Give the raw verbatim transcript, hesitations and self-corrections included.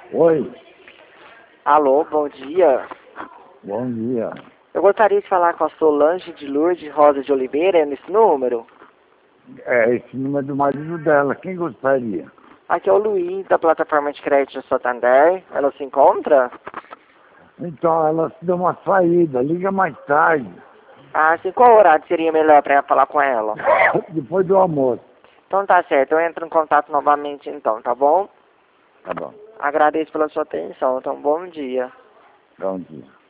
Oi, Alô, bom dia. bom dia. Eu gostaria de falar com a Solange de Lourdes Rosa de Oliveira, é nesse número? É esse número do marido dela, quem gostaria? Aqui é o Luiz, da plataforma de crédito Santander. Ela se encontra? Então, ela se deu uma saída, liga mais tarde, Ah, sim. Qual horário seria melhor para falar com ela? depois do almoço. Então tá certo, eu entro em contato novamente então, tá bom? Tá bom, Agradeço pela sua atenção, então bom dia. bom dia.